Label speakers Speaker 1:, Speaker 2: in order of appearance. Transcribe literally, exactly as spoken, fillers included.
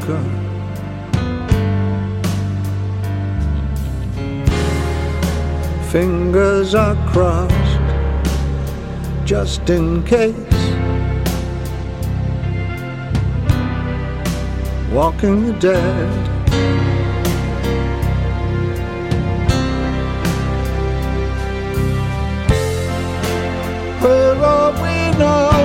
Speaker 1: America. Fingers are crossed just in case. Walking the dead. Where are we now?